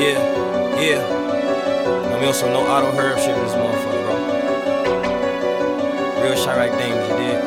Yeah, yeah. I mean, also no auto herb shit in this motherfucker, bro. Real Chirac Dames, you did.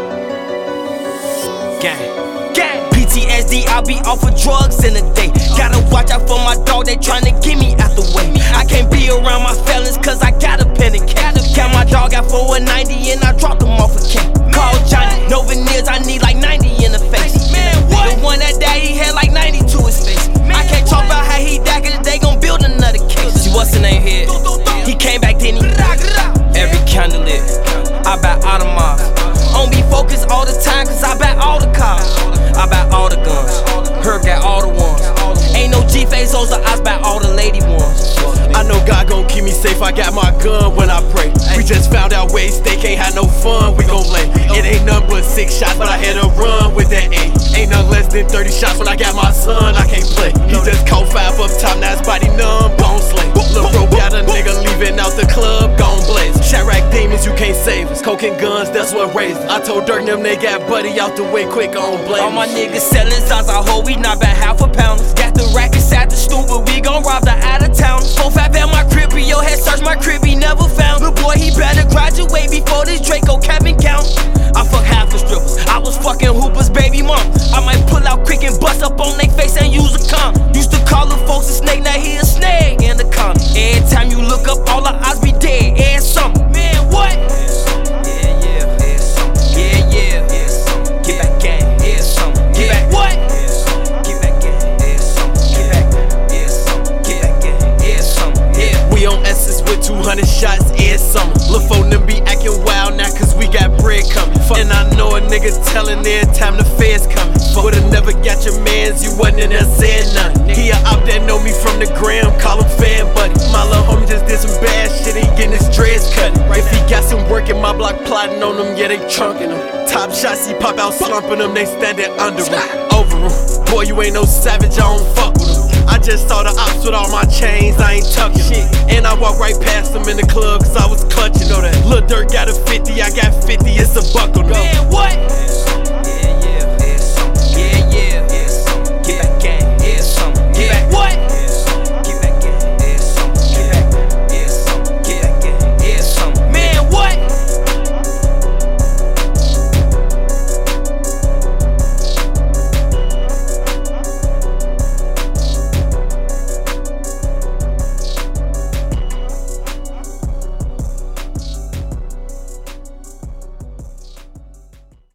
Gang, gang. PTSD, I'll be off of drugs in a day. Gotta watch out for my dog, they tryna get me out the way. I can't be around my felons cause I got a pen and cap. Count my dog out for a 90 and I dropped him off a cap. Call Johnny, no veneers, I need like 90 in the face. The one that died, he had like 90 to his face. I can't talk about how he died cause they gon' build another case. See what's the name here? He came back, then he every candle lit. I buy Audemars. On be focused all the time cause I buy all the cars. I buy all the guns. Herb got all the ones. Ain't no G-Face-Os, I buy all the lady ones. I know God gon' keep me safe, I got my gun when I pray. We just found out ways they can't have no fun, we gon' lay. It ain't nothing but 6 shots, but I had to run with that 8. Ain't nothing less than 30 shots when I got my son, I can't play. He just caught 5 up top, now his body numb, gon' slay. Lil' bro got a nigga leaving out the club, gon' blaze. Chirac demons, you can't save us. Coke and guns, that's what raised us. I told Dirk them they got buddy out the way quick, gon' blame. All my niggas selling signs, I hope we not about half a pound. Got the rackets at the stool, but we gon' rob the out of town. 4-5 at my crib, yo head search my crib, he never found. Lil' boy, he better graduate before this Draco cabin count. I fuck half the strippers, I was fucking Hooper's baby mom. I might pull out quick and bust up on they face and use a comp. Used to call the folks a snake, now he a snake in the comp. Every time you look up, all the odds be dead, every summer. Man, what? We on S's with 200 shots every summer. Lil' phone them be acting wild now cause we got bread coming. And I know a nigga telling every time the feds coming. Would've never got your mans, you wasn't in there saying nothing. He a op that know me from the gram, call him fan buddy. My lil' homie just did some bad shit, he getting his dreads cut. If he got some work in my block plotting on them, yeah they trunking him. Top shots he pop out slumping them, they standing under him. Over him, boy you ain't no savage, I don't fuck with him. I just saw the ops with all my chains, I ain't tucking shit. And I walked right past them in the club cause I was clutching. Know that Lil' Durk got a 50, I got 50, it's a buck on them. Man, what?